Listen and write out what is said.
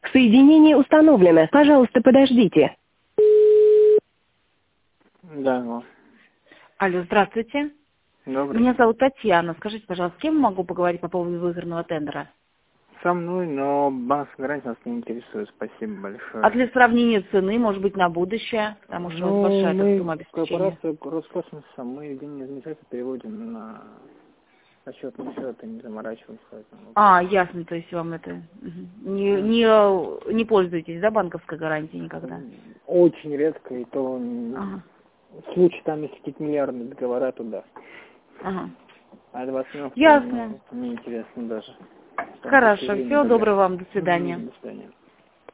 Соединение установлено. Пожалуйста, подождите. Да, алло. Алло, здравствуйте. Добрый. Меня зовут Татьяна. Скажите, пожалуйста, с кем могу поговорить по поводу выигранного тендера? Со мной, но банковская гарантия нас не интересует. Спасибо большое. А для сравнения цены, может быть, на будущее? Потому что у вас большая мы сумма обеспечения. корпорация Роскосмоса, мы деньги из Минтранса переводим на расчетный счет и не заморачиваемся. Поэтому... А, ясно, то есть вам это... Не пользуетесь, да, банковской гарантией никогда? Очень редко, и то Ага. в случае там, если какие-то миллиардные договора, то да. Ага. А 20 миллионов Ясно. неинтересно даже. Хорошо, всего доброго вам, до свидания. До свидания.